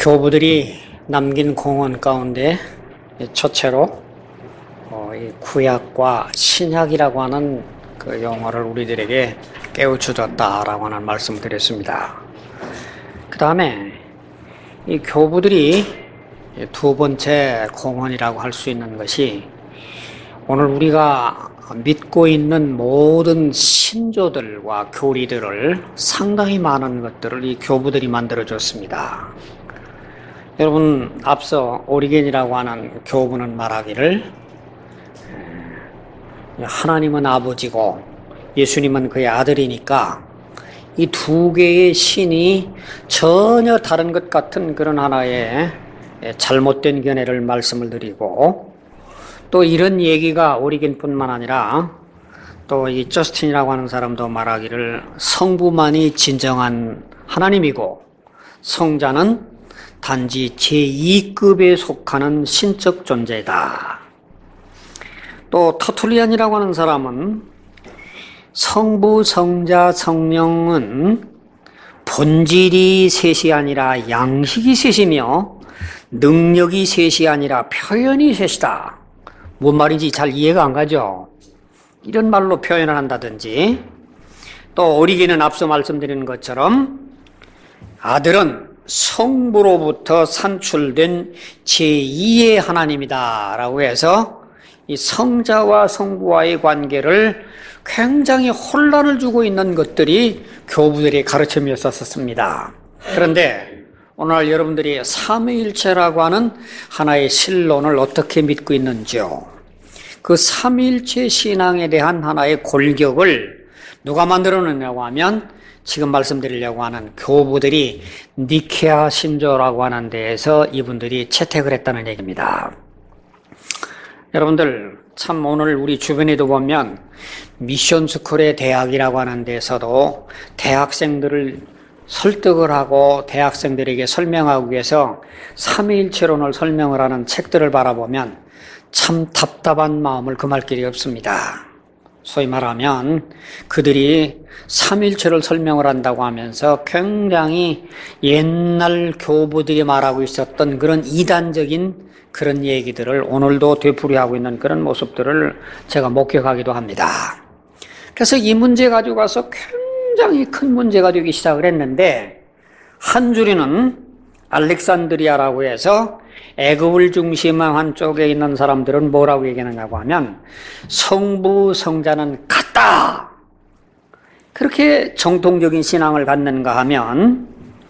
교부들이 남긴 공헌 가운데 첫째로 이 구약과 신약이라고 하는 그 용어를 우리들에게 깨우쳐줬다라고 하는 말씀을 드렸습니다. 그 다음에 이 교부들이 두 번째 공헌이라고 할 수 있는 것이 오늘 우리가 믿고 있는 모든 신조들과 교리들을 상당히 많은 것들을 이 교부들이 만들어줬습니다. 여러분, 앞서 오리겐이라고 하는 교부는 말하기를 하나님은 아버지고 예수님은 그의 아들이니까 이 두 개의 신이 전혀 다른 것 같은 그런 하나의 잘못된 견해를 말씀을 드리고, 또 이런 얘기가 오리겐뿐만 아니라 또 이 저스틴이라고 하는 사람도 말하기를 성부만이 진정한 하나님이고 성자는 단지 제2급에 속하는 신적 존재다. 또 터툴리안이라고 하는 사람은 성부, 성자, 성령은 본질이 셋이 아니라 양식이 셋이며 능력이 셋이 아니라 표현이 셋이다. 뭔 말인지 잘 이해가 안 가죠? 이런 말로 표현을 한다든지, 또 오리겐은 앞서 말씀드린 것처럼 아들은 성부로부터 산출된 제2의 하나님이다 라고 해서 이 성자와 성부와의 관계를 굉장히 혼란을 주고 있는 것들이 교부들의 가르침이었었습니다. 그런데 오늘 여러분들이 삼위일체라고 하는 하나의 신론을 어떻게 믿고 있는지요? 그 삼위일체 신앙에 대한 하나의 골격을 누가 만들어냈냐고 하면 지금 말씀드리려고 하는 교부들이 니케아 신조라고 하는 데에서 이분들이 채택을 했다는 얘기입니다. 여러분들, 참 오늘 우리 주변에도 보면 미션스쿨의 대학이라고 하는 데서도 대학생들을 설득을 하고 대학생들에게 설명하기 위해서 삼위일체론을 설명을 하는 책들을 바라보면 참 답답한 마음을 금할 길이 없습니다. 소위 말하면 그들이 삼위일체를 설명을 한다고 하면서 굉장히 옛날 교부들이 말하고 있었던 그런 이단적인 그런 얘기들을 오늘도 되풀이하고 있는 그런 모습들을 제가 목격하기도 합니다. 그래서 이 문제 가지고 가서 굉장히 큰 문제가 되기 시작을 했는데, 한 줄에는 알렉산드리아라고 해서 애굽을 중심한 쪽에 있는 사람들은 뭐라고 얘기하느냐고 하면 성부, 성자는 같다. 그렇게 정통적인 신앙을 갖는가 하면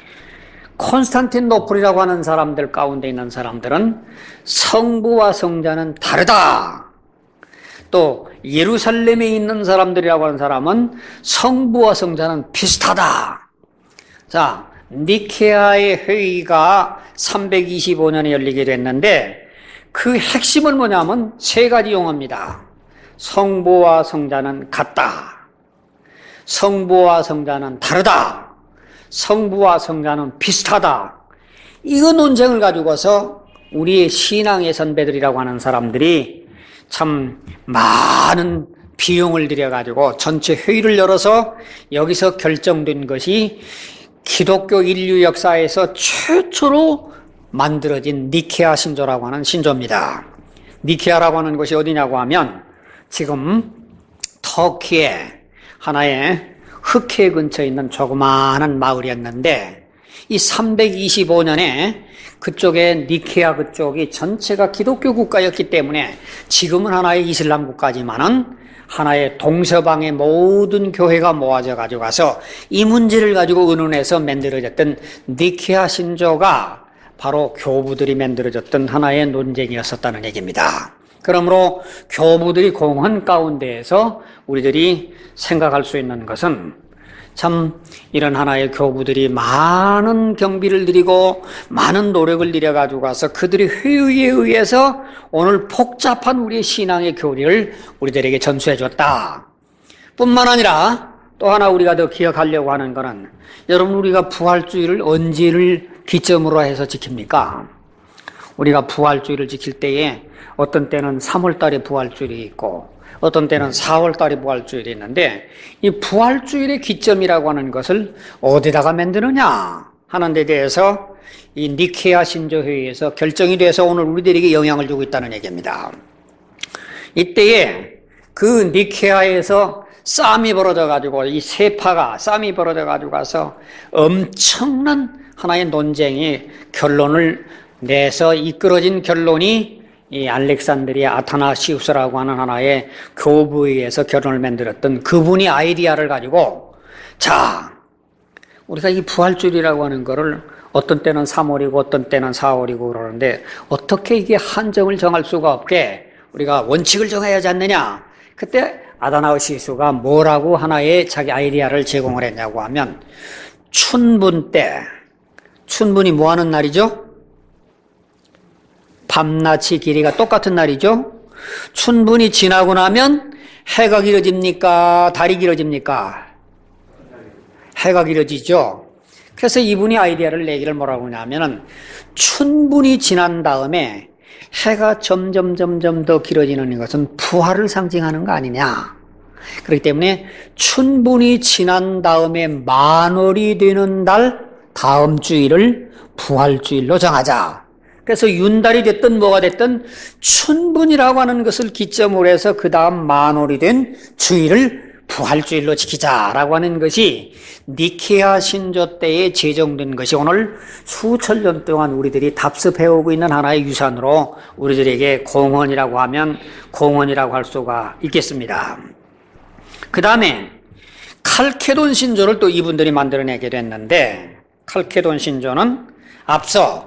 콘스탄티노플이라고 하는 사람들 가운데 있는 사람들은 성부와 성자는 다르다. 또 예루살렘에 있는 사람들이라고 하는 사람은 성부와 성자는 비슷하다. 자, 니케아의 회의가 325년에 열리게 됐는데 그 핵심은 뭐냐면 세 가지 용어입니다. 성부와 성자는 같다. 성부와 성자는 다르다. 성부와 성자는 비슷하다. 이거 논쟁을 가지고서 우리의 신앙의 선배들이라고 하는 사람들이 참 많은 비용을 들여가지고 전체 회의를 열어서 여기서 결정된 것이 기독교 인류 역사에서 최초로 만들어진 니케아 신조라고 하는 신조입니다. 니케아라고 하는 곳이 어디냐고 하면 지금 터키의 하나의 흑해 근처에 있는 조그마한 마을이었는데, 이 325년에 그쪽에 니케아 그쪽이 전체가 기독교 국가였기 때문에 지금은 하나의 이슬람 국가지만은 하나의 동서방의 모든 교회가 모아져 가지고 가서 이 문제를 가지고 의논해서 만들어졌던 니케아 신조가 바로 교부들이 만들어졌던 하나의 논쟁이었었다는 얘기입니다. 그러므로 교부들이 공헌 가운데에서 우리들이 생각할 수 있는 것은 참 이런 하나의 교부들이 많은 경비를 들이고 많은 노력을 들여가지고 가서 그들의 회의에 의해서 오늘 복잡한 우리의 신앙의 교리를 우리들에게 전수해줬다. 뿐만 아니라 또 하나 우리가 더 기억하려고 하는 것은, 여러분, 우리가 부활주의를 언제를 기점으로 해서 지킵니까? 우리가 부활주의를 지킬 때에 어떤 때는 3월 달에 부활주일이 있고 어떤 때는 4월 달에 부활주일이 있는데, 이 부활주일의 기점이라고 하는 것을 어디다가 만드느냐 하는 데 대해서 이 니케아 신조회의에서 결정이 돼서 오늘 우리들에게 영향을 주고 있다는 얘기입니다. 이때에 그 니케아에서 싸움이 벌어져가지고 이 세파가 싸움이 벌어져가지고 가서 엄청난 하나의 논쟁이 결론을 내서 이끌어진 결론이 이 알렉산드리아 아타나시우스라고 하는 하나의 교부에 의해서 결론을 만들었던 그분이 아이디어를 가지고 자, 우리가 이 부활주일이라고 하는 거를 어떤 때는 3월이고 어떤 때는 4월이고 그러는데 어떻게 이게 한정을 정할 수가 없게 우리가 원칙을 정해야 하지 않느냐. 그때 아타나시우스가 뭐라고 하나의 자기 아이디어를 제공을 했냐고 하면 춘분 때, 춘분이 뭐 하는 날이죠? 밤낮이 길이가 똑같은 날이죠. 춘분이 지나고 나면 해가 길어집니까? 달이 길어집니까? 해가 길어지죠. 그래서 이분이 아이디어를 내기를 뭐라고 하냐면은 춘분이 지난 다음에 해가 점점 더 길어지는 것은 부활을 상징하는 거 아니냐. 그렇기 때문에 춘분이 지난 다음에 만월이 되는 달 다음 주일을 부활주일로 정하자. 그래서 윤달이 됐든 뭐가 됐든 춘분이라고 하는 것을 기점으로 해서 그 다음 만월이 된 주일을 부활주일로 지키자라고 하는 것이 니케아 신조 때에 제정된 것이 오늘 수천 년 동안 우리들이 답습해오고 있는 하나의 유산으로 우리들에게 공헌이라고 하면 공헌이라고 할 수가 있겠습니다. 그 다음에 칼케돈 신조를 또 이분들이 만들어내게 됐는데 칼케돈 신조는 앞서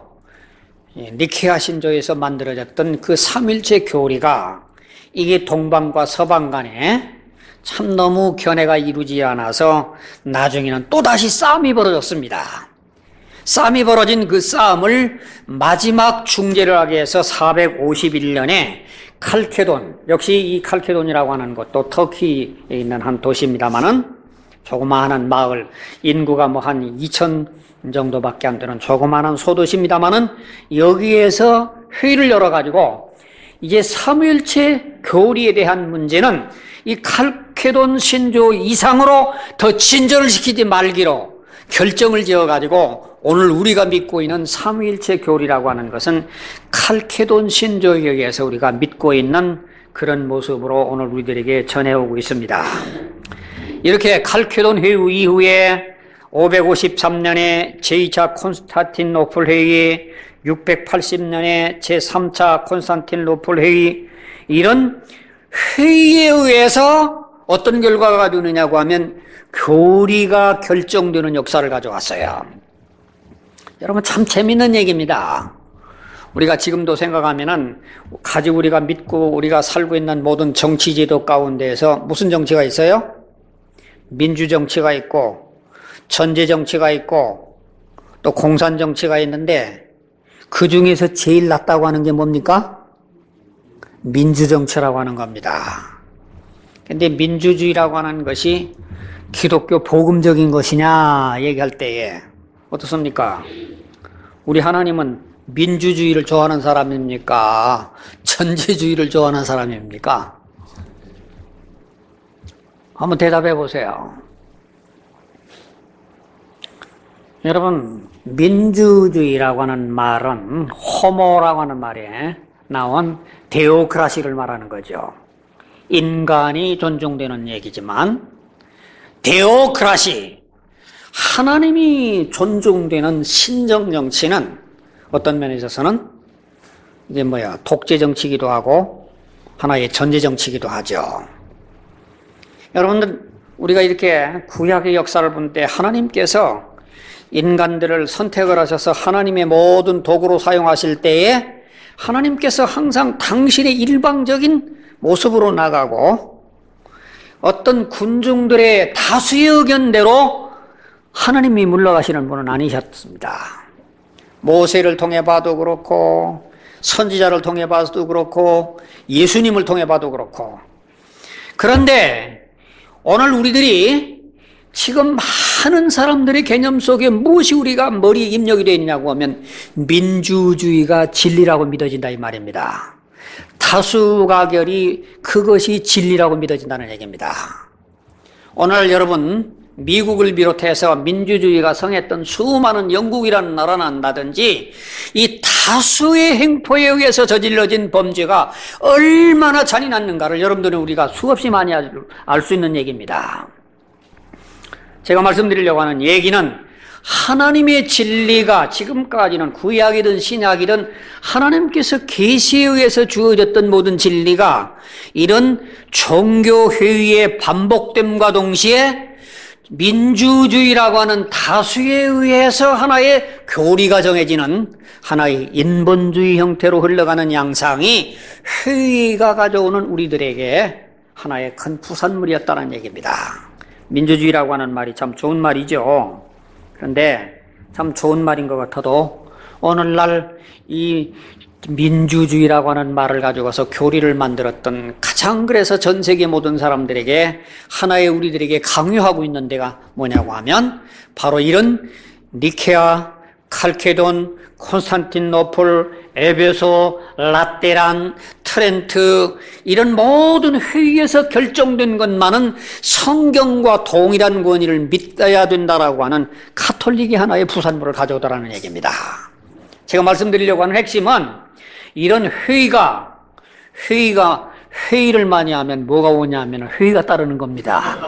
니케아 신조에서 만들어졌던 그 삼일체 교리가 이게 동방과 서방 간에 참 너무 견해가 이루지 않아서 나중에는 또다시 싸움이 벌어졌습니다. 싸움이 벌어진 그 싸움을 마지막 중재를 하기 위해서 451년에 칼케돈, 역시 이 칼케돈이라고 하는 것도 터키에 있는 한 도시입니다만은 조그마한 마을, 인구가 뭐 한 2천 정도밖에 안 되는 조그마한 소도시입니다만은 여기에서 회의를 열어가지고 이제 삼위일체 교리에 대한 문제는 이 칼케돈 신조 이상으로 더 진전을 시키지 말기로 결정을 지어가지고 오늘 우리가 믿고 있는 삼위일체 교리라고 하는 것은 칼케돈 신조에 의해서 우리가 믿고 있는 그런 모습으로 오늘 우리들에게 전해오고 있습니다. 이렇게 칼케돈 회의 이후에 553년에 제2차 콘스탄티노플 회의, 680년에 제3차 콘스탄티노플 회의, 이런 회의에 의해서 어떤 결과가 되느냐고 하면 교리가 결정되는 역사를 가져왔어요. 여러분 참 재밌는 얘기입니다. 우리가 지금도 생각하면은 가지고 우리가 믿고 우리가 살고 있는 모든 정치제도 가운데에서 무슨 정치가 있어요? 민주정치가 있고 전제정치가 있고 또 공산정치가 있는데 그 중에서 제일 낫다고 하는 게 뭡니까? 민주정치라고 하는 겁니다. 근데 민주주의라고 하는 것이 기독교 복음적인 것이냐 얘기할 때에 어떻습니까? 우리 하나님은 민주주의를 좋아하는 사람입니까? 전제주의를 좋아하는 사람입니까? 한번 대답해 보세요. 여러분, 민주주의라고 하는 말은 호모라고 하는 말에 나온 데오크라시를 말하는 거죠. 인간이 존중되는 얘기지만 데오크라시, 하나님이 존중되는 신정정치는 어떤 면에 있어서는 이제 독재정치이기도 하고 하나의 전제정치이기도 하죠. 여러분들, 우리가 이렇게 구약의 역사를 볼 때 하나님께서 인간들을 선택을 하셔서 하나님의 모든 도구로 사용하실 때에 하나님께서 항상 당신의 일방적인 모습으로 나가고 어떤 군중들의 다수의 의견대로 하나님이 물러가시는 분은 아니셨습니다. 모세를 통해 봐도 그렇고 선지자를 통해 봐도 그렇고 예수님을 통해 봐도 그렇고. 그런데 오늘 우리들이 지금 많은 사람들의 개념 속에 무엇이 우리가 머리에 입력이 되어 있냐고 하면 민주주의가 진리라고 믿어진다 이 말입니다. 다수가결이 그것이 진리라고 믿어진다는 얘기입니다. 오늘 여러분 미국을 비롯해서 민주주의가 성했던 수많은 영국이라는 나라난다든지 이 다수의 행포에 의해서 저질러진 범죄가 얼마나 잔인했는가를 여러분들은 우리가 수없이 많이 알 수 있는 얘기입니다. 제가 말씀드리려고 하는 얘기는 하나님의 진리가 지금까지는 구약이든 신약이든 하나님께서 계시에 의해서 주어졌던 모든 진리가 이런 종교회의의 반복됨과 동시에 민주주의라고 하는 다수에 의해서 하나의 교리가 정해지는 하나의 인본주의 형태로 흘러가는 양상이 회의가 가져오는 우리들에게 하나의 큰 부산물이었다는 얘기입니다. 민주주의라고 하는 말이 참 좋은 말이죠. 그런데 참 좋은 말인 것 같아도 오늘날 이 민주주의라고 하는 말을 가져가서 교리를 만들었던 가장 그래서 전 세계 모든 사람들에게 하나의 우리들에게 강요하고 있는 데가 뭐냐고 하면 바로 이런 니케아, 칼케돈, 콘스탄티노플, 에베소, 라테란, 트렌트 이런 모든 회의에서 결정된 것만은 성경과 동일한 권위를 믿어야 된다라고 하는 카톨릭이 하나의 부산물을 가져오더라는 얘기입니다. 제가 말씀드리려고 하는 핵심은 이런 회의를 많이 하면 뭐가 오냐면 회의가 따르는 겁니다.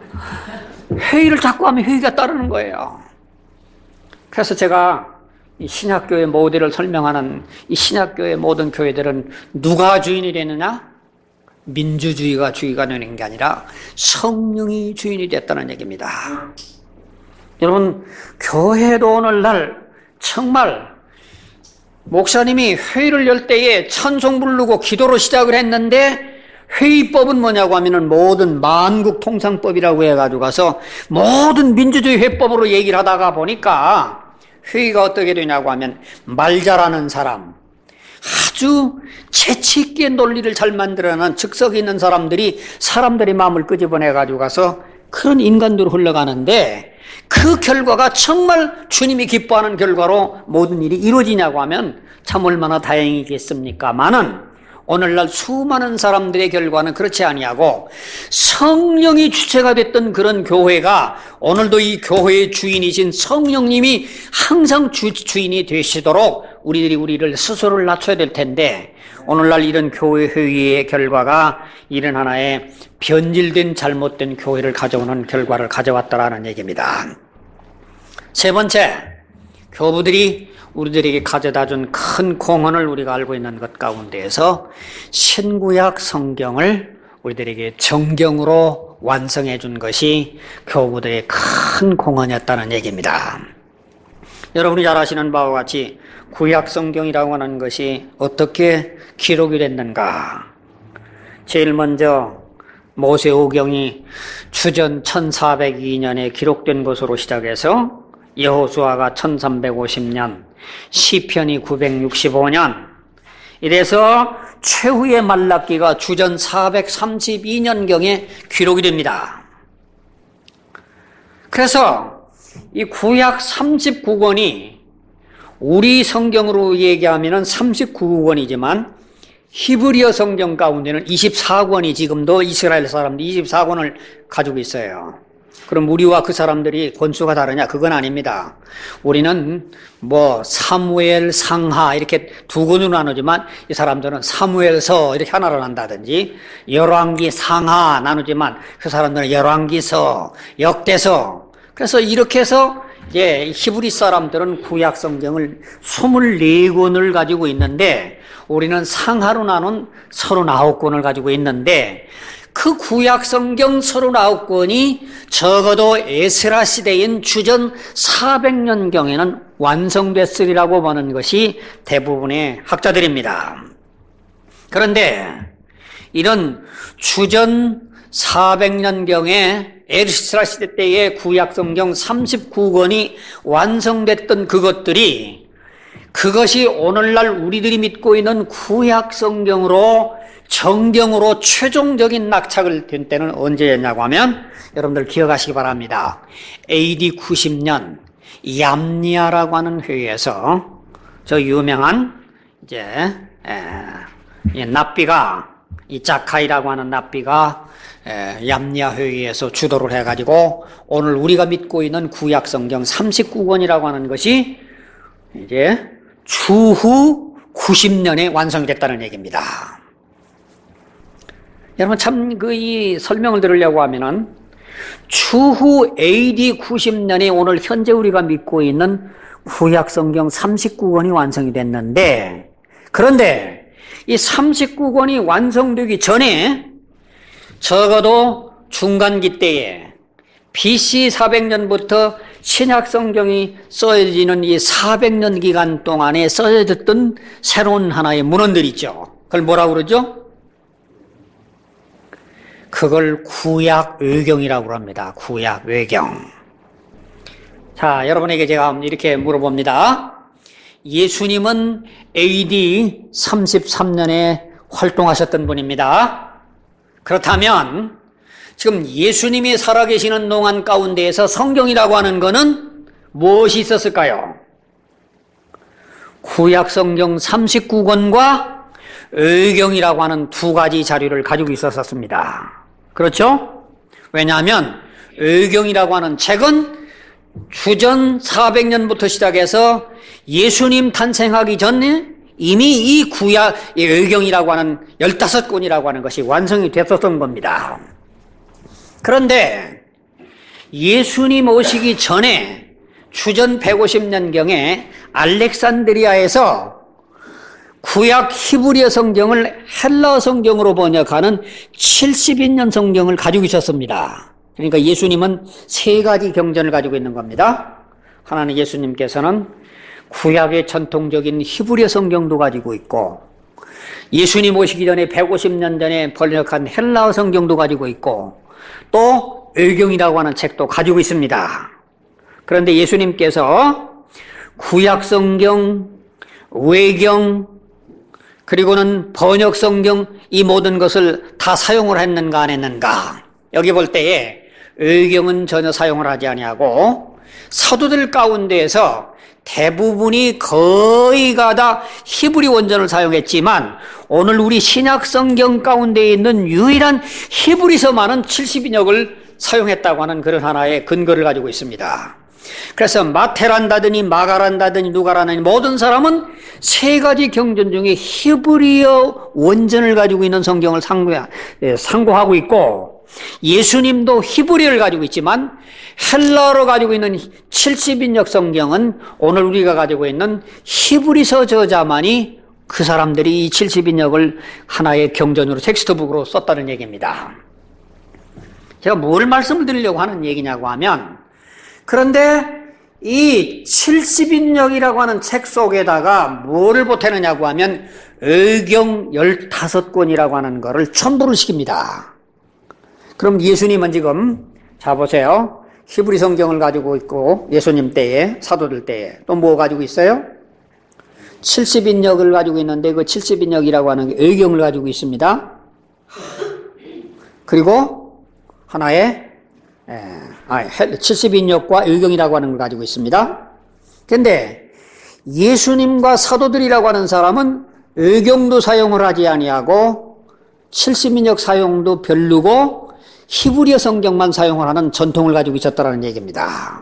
회의를 자꾸 하면 회의가 따르는 거예요. 그래서 제가 이 신약교회 모델을 설명하는 이 신약교회 모든 교회들은 누가 주인이 되느냐? 민주주의가 주의가 되는 게 아니라 성령이 주인이 됐다는 얘기입니다. 여러분, 교회도 오늘날 정말 목사님이 회의를 열 때에 찬송 부르고 기도로 시작을 했는데 회의법은 뭐냐고 하면은 모든 만국통상법이라고 해가지고 가서 모든 민주주의 회법으로 얘기를 하다가 보니까 회의가 어떻게 되냐고 하면 말 잘하는 사람, 아주 재치있게 논리를 잘 만들어내는 즉석이 있는 사람들이 마음을 끄집어내가지고 가서 그런 인간들로 흘러가는데 그 결과가 정말 주님이 기뻐하는 결과로 모든 일이 이루어지냐고 하면 참 얼마나 다행이겠습니까마는 오늘날 수많은 사람들의 결과는 그렇지 아니하고 성령이 주체가 됐던 그런 교회가 오늘도 이 교회의 주인이신 성령님이 항상 주인이 되시도록 우리를 스스로를 낮춰야 될 텐데 오늘날 이런 교회 회의의 결과가 이런 하나의 변질된 잘못된 교회를 가져오는 결과를 가져왔다라는 얘기입니다. 세 번째, 교부들이 우리들에게 가져다준 큰 공헌을 우리가 알고 있는 것 가운데에서 신구약 성경을 우리들에게 정경으로 완성해 준 것이 교부들의 큰 공헌이었다는 얘기입니다. 여러분이 잘 아시는 바와 같이 구약 성경이라고 하는 것이 어떻게 기록이 됐는가? 제일 먼저 모세오경이 주전 1402년에 기록된 것으로 시작해서 여호수아가 1350년, 시편이 965년, 이래서 최후의 말라기가 주전 432년경에 기록이 됩니다. 그래서 이 구약 39권이 우리 성경으로 얘기하면 39권이지만 히브리어 성경 가운데는 24권이 지금도 이스라엘 사람들이 24권을 가지고 있어요. 그럼 우리와 그 사람들이 권수가 다르냐? 그건 아닙니다. 우리는 사무엘, 상하 이렇게 두 권으로 나누지만 이 사람들은 사무엘서 이렇게 하나로 난다든지 열왕기, 상하 나누지만 그 사람들은 열왕기서, 역대서. 그래서 이렇게 해서 이제 히브리 사람들은 구약 성경을 24권을 가지고 있는데 우리는 상하로 나눈 39권을 가지고 있는데 그 구약 성경 39권이 적어도 에스라 시대인 주전 400년경에는 완성됐으리라고 보는 것이 대부분의 학자들입니다. 그런데 이런 주전 400년경에 에스라 시대 때의 구약 성경 39권이 완성됐던 그것이 오늘날 우리들이 믿고 있는 구약 성경으로 정경으로 최종적인 낙착을 된 때는 언제였냐고 하면 여러분들 기억하시기 바랍니다. AD 90년 얌니아라고 하는 회의에서 저 유명한 납비가 이 자카이라고 하는 납비가 얌야 회의에서 주도를 해가지고 오늘 우리가 믿고 있는 구약 성경 39권이라고 하는 것이 이제 주후 90년에 완성이 됐다는 얘기입니다. 여러분 참 이 설명을 들으려고 하면은 추후 AD 90년에 오늘 현재 우리가 믿고 있는 구약 성경 39권이 완성이 됐는데, 그런데 이 39권이 완성되기 전에 적어도 중간기 때에 BC 400년부터 신약 성경이 써지는 이 400년 기간 동안에 써졌던 새로운 하나의 문헌들이 있죠. 그걸 뭐라고 그러죠? 그걸 구약 외경이라고 합니다. 구약 외경. 자, 여러분에게 제가 이렇게 물어봅니다. 예수님은 AD 33년에 활동하셨던 분입니다. 그렇다면 지금 예수님이 살아계시는 동안 가운데에서 성경이라고 하는 것은 무엇이 있었을까요? 구약 성경 39권과 외경이라고 하는 두 가지 자료를 가지고 있었습니다. 그렇죠? 왜냐하면 외경이라고 하는 책은 주전 400년부터 시작해서 예수님 탄생하기 전에 이미 이 구약 외경이라고 하는 15권이라고 하는 것이 완성이 됐었던 겁니다. 그런데 예수님 오시기 전에 주전 150년경에 알렉산드리아에서 구약 히브리어 성경을 헬라어 성경으로 번역하는 70인년 성경을 가지고 있었습니다. 그러니까 예수님은 세 가지 경전을 가지고 있는 겁니다. 하나는 예수님께서는 구약의 전통적인 히브리어 성경도 가지고 있고, 예수님 오시기 전에 150년 전에 번역한 헬라어 성경도 가지고 있고, 또 외경이라고 하는 책도 가지고 있습니다. 그런데 예수님께서 구약 성경, 외경, 그리고는 번역 성경, 이 모든 것을 다 사용을 했는가 안 했는가? 여기 볼 때에 외경은 전혀 사용을 하지 아니하고 사도들 가운데에서 대부분이 거의가 다 히브리 원전을 사용했지만 오늘 우리 신약 성경 가운데 있는 유일한 히브리서만은 70인역을 사용했다고 하는 그런 하나의 근거를 가지고 있습니다. 그래서 마태란다더니 마가란다더니 누가라는 모든 사람은 세 가지 경전 중에 히브리어 원전을 가지고 있는 성경을 상고하고 있고, 예수님도 히브리어를 가지고 있지만 헬라어로 가지고 있는 70인역 성경은 오늘 우리가 가지고 있는 히브리서 저자만이 그 사람들이 이 70인역을 하나의 경전으로 텍스트북으로 썼다는 얘기입니다. 제가 뭘 말씀을 드리려고 하는 얘기냐고 하면, 그런데 이 70인역이라고 하는 책 속에다가 뭐를 보태느냐고 하면 외경 15권이라고 하는 거를 첨부를 시킵니다. 그럼 예수님은 지금 자 보세요. 히브리 성경을 가지고 있고 예수님 때에, 사도들 때에 또 뭐 가지고 있어요? 70인역을 가지고 있는데 그 70인역이라고 하는 외경을 가지고 있습니다. 그리고 하나의 70인역과 외경이라고 하는 걸 가지고 있습니다. 그런데 예수님과 사도들이라고 하는 사람은 외경도 사용을 하지 아니하고 70인역 사용도 별로고 히브리어 성경만 사용을 하는 전통을 가지고 있었다는 얘기입니다.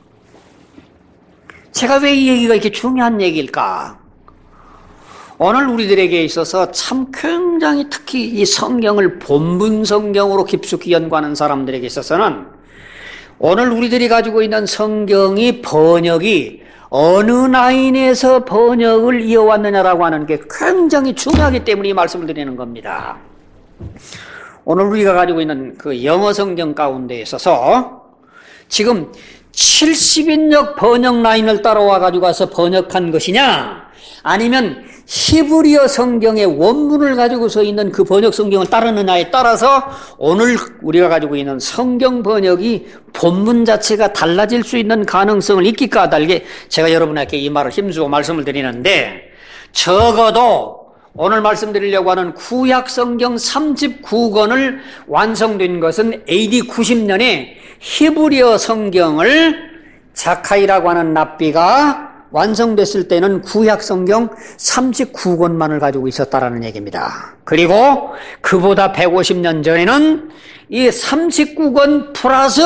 제가 왜 이 얘기가 이렇게 중요한 얘기일까? 오늘 우리들에게 있어서 참 굉장히 특히 이 성경을 본문 성경으로 깊숙이 연구하는 사람들에게 있어서는 오늘 우리들이 가지고 있는 성경이 번역이 어느 라인에서 번역을 이어왔느냐라고 하는 게 굉장히 중요하기 때문에 이 말씀을 드리는 겁니다. 오늘 우리가 가지고 있는 그 영어 성경 가운데 있어서 지금 70인역 번역 라인을 따라와 가지고 와서 번역한 것이냐, 아니면 히브리어 성경의 원문을 가지고서 있는 그 번역 성경을 따르느냐에 따라서 오늘 우리가 가지고 있는 성경 번역이 본문 자체가 달라질 수 있는 가능성을 있기 까닭에 제가 여러분에게 이 말을 힘주고 말씀을 드리는데, 적어도 오늘 말씀드리려고 하는 구약 성경 39권을 완성된 것은 AD 90년에 히브리어 성경을 자카이라고 하는 랍비가 완성됐을 때는 구약 성경 39권만을 가지고 있었다라는 얘기입니다. 그리고 그보다 150년 전에는 이 39권 플러스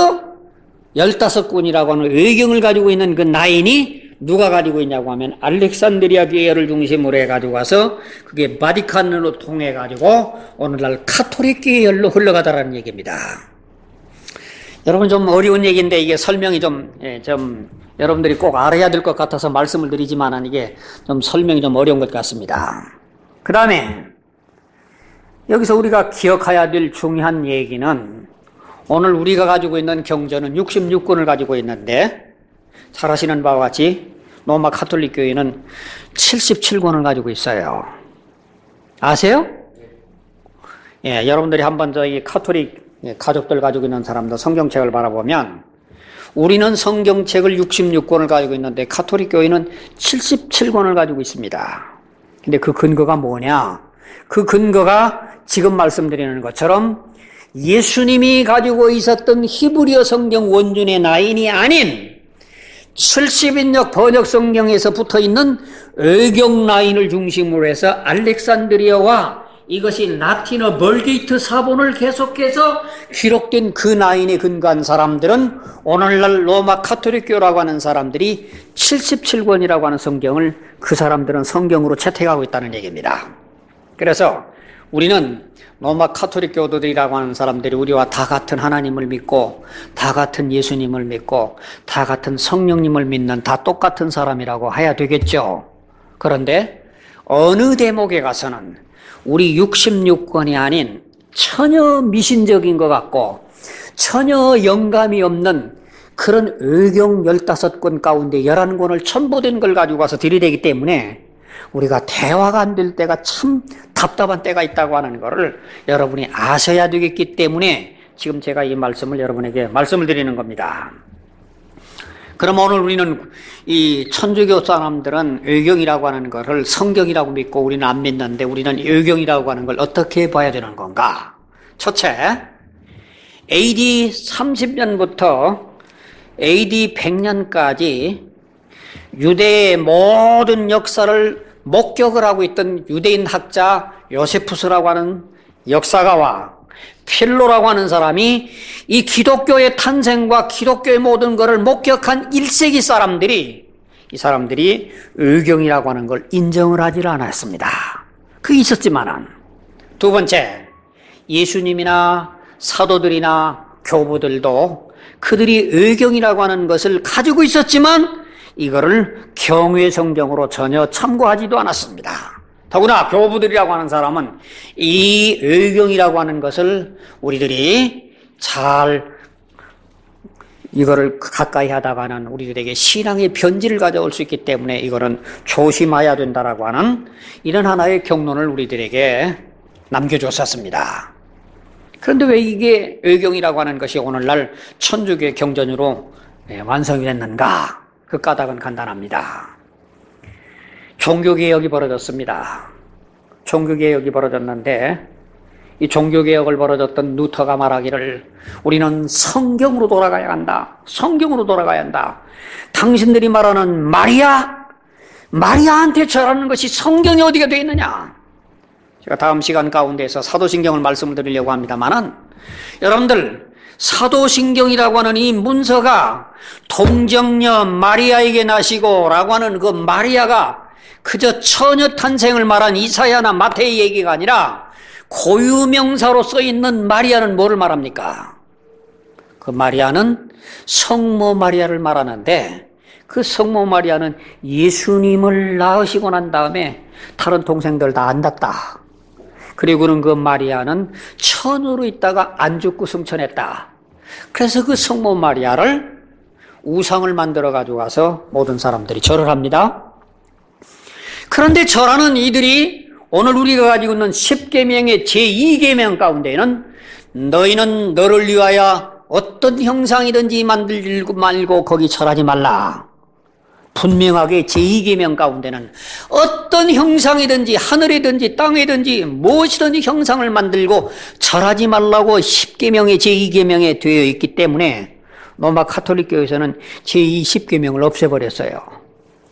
15권이라고 하는 의경을 가지고 있는 그 나인이 누가 가지고 있냐고 하면 알렉산드리아 교회를 중심으로 해가지고 와서 그게 바티칸으로 통해가지고 오늘날 카톨릭 교회열로 흘러가다라는 얘기입니다. 여러분 좀 어려운 얘기인데 이게 설명이 좀 여러분들이 꼭 알아야 될 것 같아서 말씀을 드리지만 이게 좀 설명이 좀 어려운 것 같습니다. 그 다음에 여기서 우리가 기억해야 될 중요한 얘기는 오늘 우리가 가지고 있는 경전은 66권을 가지고 있는데 잘 아시는 바와 같이 로마 카톨릭 교회는 77권을 가지고 있어요. 아세요? 예, 여러분들이 한번 저희 카톨릭 가족들 가지고 있는 사람들 성경책을 바라보면 우리는 성경책을 66권을 가지고 있는데 카톨릭 교회는 77권을 가지고 있습니다. 근데 그 근거가 뭐냐? 그 근거가 지금 말씀드리는 것처럼 예수님이 가지고 있었던 히브리어 성경 원준의 나인이 아닌 70인역 번역 성경에서 붙어 있는 의경 라인을 중심으로 해서 알렉산드리아와 이것이 라틴어 벌게이트 사본을 계속해서 기록된 그 라인에 근거한 사람들은 오늘날 로마 카톨릭교라고 하는 사람들이 77권이라고 하는 성경을 그 사람들은 성경으로 채택하고 있다는 얘기입니다. 그래서 우리는 로마 카톨릭 교도들이라고 하는 사람들이 우리와 다 같은 하나님을 믿고 다 같은 예수님을 믿고 다 같은 성령님을 믿는 다 똑같은 사람이라고 해야 되겠죠. 그런데 어느 대목에 가서는 우리 66권이 아닌 전혀 미신적인 것 같고 전혀 영감이 없는 그런 의경 15권 가운데 11권을 첨부된 걸 가지고 와서 들이대기 때문에 우리가 대화가 안 될 때가 참 답답한 때가 있다고 하는 것을 여러분이 아셔야 되겠기 때문에 지금 제가 이 말씀을 여러분에게 말씀을 드리는 겁니다. 그럼 오늘 우리는 이 천주교 사람들은 의경이라고 하는 것을 성경이라고 믿고 우리는 안 믿는데 우리는 의경이라고 하는 걸 어떻게 봐야 되는 건가? 첫째, AD 30년부터 AD 100년까지 유대의 모든 역사를 목격을 하고 있던 유대인 학자 요세푸스라고 하는 역사가와 필로라고 하는 사람이 이 기독교의 탄생과 기독교의 모든 것을 목격한 1세기 사람들이 이 사람들이 의경이라고 하는 걸 인정을 하지 않았습니다. 그게 있었지만은 두 번째, 예수님이나 사도들이나 교부들도 그들이 의경이라고 하는 것을 가지고 있었지만 이거를 경외 성경으로 전혀 참고하지도 않았습니다. 더구나 교부들이라고 하는 사람은 이 의경이라고 하는 것을 우리들이 잘 이거를 가까이 하다가는 우리들에게 신앙의 변질을 가져올 수 있기 때문에 이거는 조심해야 된다라고 하는 이런 하나의 경론을 우리들에게 남겨줬었습니다. 그런데 왜 이게 의경이라고 하는 것이 오늘날 천주교의 경전으로 완성이 됐는가? 그 까닭은 간단합니다. 종교개혁이 벌어졌습니다. 종교개혁이 벌어졌는데 이 종교개혁을 벌어졌던 루터가 말하기를 우리는 성경으로 돌아가야 한다. 성경으로 돌아가야 한다. 당신들이 말하는 마리아한테 절하는 것이 성경에 어디가 되어 있느냐. 제가 다음 시간 가운데에서 사도신경을 말씀을 드리려고 합니다만은 여러분들 사도신경이라고 하는 이 문서가 동정녀 마리아에게 나시고 라고 하는 그 마리아가 그저 처녀 탄생을 말한 이사야나 마태의 얘기가 아니라 고유명사로 써있는 마리아는 뭐를 말합니까? 그 마리아는 성모 마리아를 말하는데 그 성모 마리아는 예수님을 낳으시고 난 다음에 다른 동생들 다 안 낳았다. 그리고는 그 마리아는 처녀로 있다가 안 죽고 승천했다. 그래서 그 성모 마리아를 우상을 만들어 가지고 와서 모든 사람들이 절을 합니다. 그런데 절하는 이들이 오늘 우리가 가지고 있는 10계명의 제2계명 가운데는 너희는 너를 위하여 어떤 형상이든지 만들지 말고 거기 절하지 말라. 분명하게 제2계명 가운데는 어떤 형상이든지 하늘이든지 땅이든지 무엇이든지 형상을 만들고 절하지 말라고 10계명의 제2계명에 되어 있기 때문에 로마 카톨릭 교회에서는 제2 10계명을 없애버렸어요.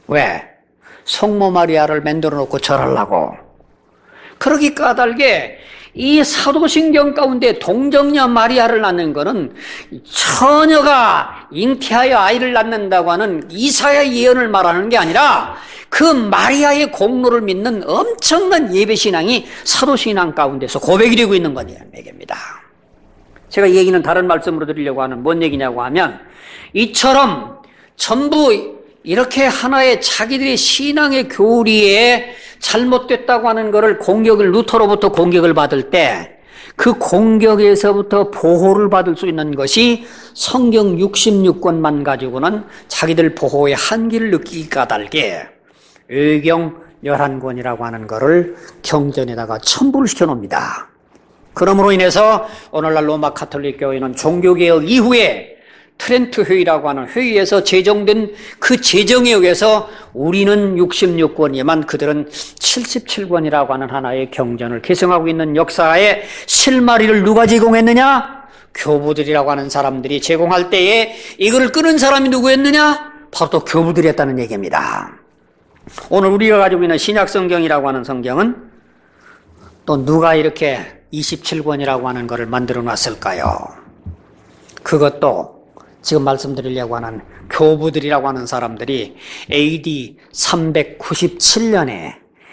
왜? 성모 마리아를 만들어 놓고 절하려고. 그러기 까닭에 이 사도신경 가운데 동정녀 마리아를 낳는 것은 처녀가 잉태하여 아이를 낳는다고 하는 이사야 예언을 말하는 게 아니라 그 마리아의 공로를 믿는 엄청난 예배신앙이 사도신앙 가운데서 고백이 되고 있는 거냐는 얘기입니다. 제가 이 얘기는 다른 말씀으로 드리려고 하는 뭔 얘기냐고 하면 이처럼 전부 이렇게 하나의 자기들의 신앙의 교리에 잘못됐다고 하는 것을 루터로부터 공격을 받을 때 그 공격에서부터 보호를 받을 수 있는 것이 성경 66권만 가지고는 자기들 보호의 한계를 느끼기 까닭에 의경 11권이라고 하는 것을 경전에다가 첨부를 시켜놓습니다. 그러므로 인해서 오늘날 로마 가톨릭 교회는 종교개혁 이후에 트렌트 회의라고 하는 회의에서 제정된 그 제정에 의해서 우리는 66권이지만 그들은 77권이라고 하는 하나의 경전을 개성하고 있는 역사의 실마리를 누가 제공했느냐? 교부들이라고 하는 사람들이 제공할 때에 이거를 끄는 사람이 누구였느냐? 바로 또 교부들이었다는 얘기입니다. 오늘 우리가 가지고 있는 신약성경이라고 하는 성경은 또 누가 이렇게 27권이라고 하는 것을 만들어 놨을까요? 그것도 지금 말씀드리려고 하는 교부들이라고 하는 사람들이 AD 397년에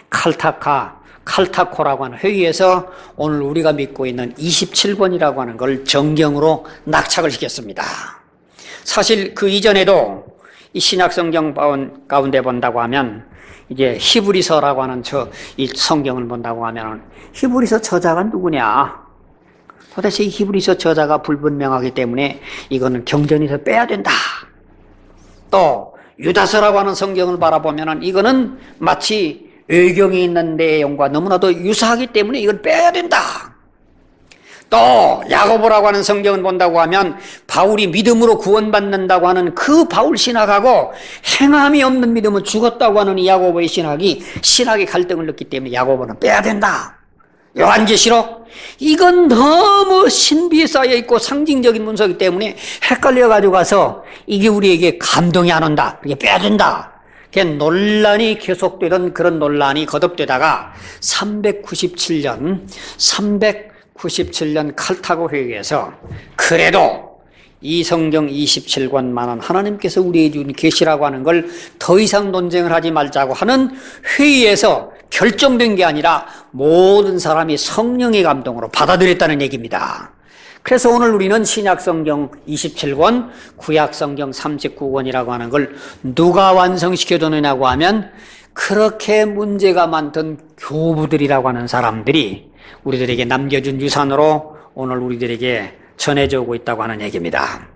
칼타코라고 하는 회의에서 오늘 우리가 믿고 있는 27권이라고 하는 걸 정경으로 낙착을 시켰습니다. 사실 그 이전에도 이 신약성경 가운데 본다고 하면 이제 히브리서라고 하는 이 성경을 본다고 하면 히브리서 저자가 누구냐? 도대체 이 히브리서 저자가 불분명하기 때문에 이거는 경전에서 빼야 된다. 또 유다서라고 하는 성경을 바라보면 이거는 마치 의경이 있는 내용과 너무나도 유사하기 때문에 이걸 빼야 된다. 또 야고보라고 하는 성경을 본다고 하면 바울이 믿음으로 구원받는다고 하는 그 바울 신학하고 행함이 없는 믿음은 죽었다고 하는 이 야고보의 신학의 갈등을 넣기 때문에 야고보는 빼야 된다. 요한계시록 이건 너무 신비에 쌓여있고 상징적인 문서이기 때문에 헷갈려가지고 가서 이게 우리에게 감동이 안 온다. 이게 빼야 된다. 논란이 계속되던 그런 논란이 거듭되다가 397년 칼타고 회의에서 그래도 이 성경 27권만은 하나님께서 우리에게 준 계시라고 하는 걸 더 이상 논쟁을 하지 말자고 하는 회의에서 결정된 게 아니라 모든 사람이 성령의 감동으로 받아들였다는 얘기입니다. 그래서 오늘 우리는 신약성경 27권, 구약성경 39권이라고 하는 걸 누가 완성시켜줬느냐고 하면 그렇게 문제가 많던 교부들이라고 하는 사람들이 우리들에게 남겨준 유산으로 오늘 우리들에게 전해지고 있다고 하는 얘기입니다.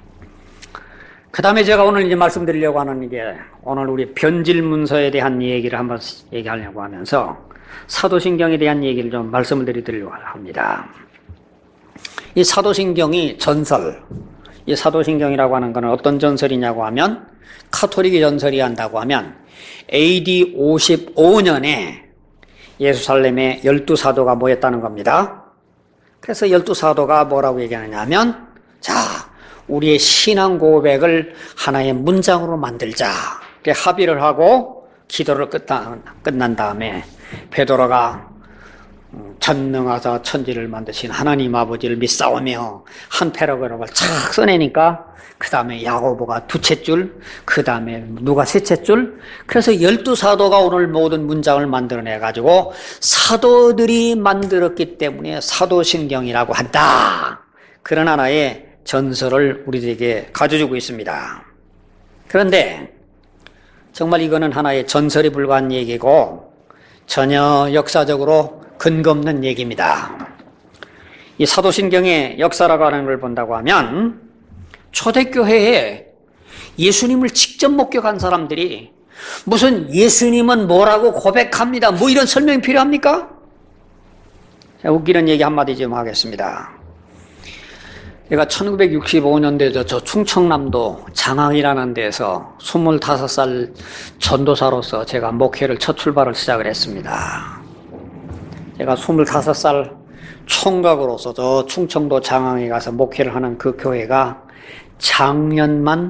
그 다음에 제가 오늘 이제 말씀드리려고 하는 이게 오늘 우리 변질 문서에 대한 얘기를 한번 얘기하려고 하면서 사도신경에 대한 얘기를 좀 말씀을 드리려고 합니다. 이 사도신경이 전설, 이 사도신경이라고 하는 것은 어떤 전설이냐고 하면 카톨릭의 전설이 한다고 하면 AD 55년에 예루살렘에 12사도가 모였다는 겁니다. 그래서 12사도가 뭐라고 얘기하느냐 하면 자, 우리의 신앙 고백을 하나의 문장으로 만들자. 이렇게 합의를 하고 기도를 끝난 다음에 베드로가 전능하사 천지를 만드신 하나님 아버지를 믿사오며 한 패러그래프를 착 써내니까 그 다음에 야고보가 두째 줄, 그 다음에 누가 셋째 줄. 그래서 12사도가 오늘 모든 문장을 만들어내가지고 사도들이 만들었기 때문에 사도신경이라고 한다. 그런 하나의 전설을 우리들에게 가져주고 있습니다. 그런데 정말 이거는 하나의 전설에 불과한 얘기고 전혀 역사적으로 근거 없는 얘기입니다. 이 사도신경의 역사라고 하는 걸 본다고 하면 초대교회에 예수님을 직접 목격한 사람들이 무슨 예수님은 뭐라고 고백합니다. 뭐 이런 설명이 필요합니까? 자, 웃기는 얘기 한마디 좀 하겠습니다. 제가 1965년도에 저 충청남도 장항이라는 데서 25살 전도사로서 제가 목회를 첫 출발을 시작을 했습니다. 제가 25살 총각으로서 저 충청도 장항에 가서 목회를 하는 그 교회가 작년만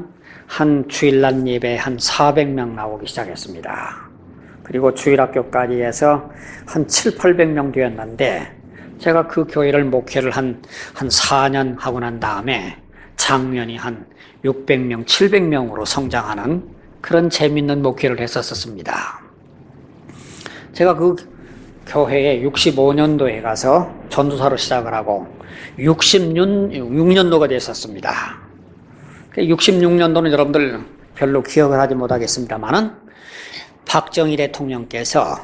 한 주일날 예배 한 400명 나오기 시작했습니다. 그리고 주일학교까지 해서 한 700~800명 되었는데 제가 그 교회를 목회를 한 4년 하고 난 다음에 작년이 한 600명, 700명으로 성장하는 그런 재밌는 목회를 했었습니다. 제가 그 교회에 65년도에 가서 전도사로 시작을 하고 66년도가 됐었습니다. 66년도는 여러분들 별로 기억을 하지 못하겠습니다만은 박정희 대통령께서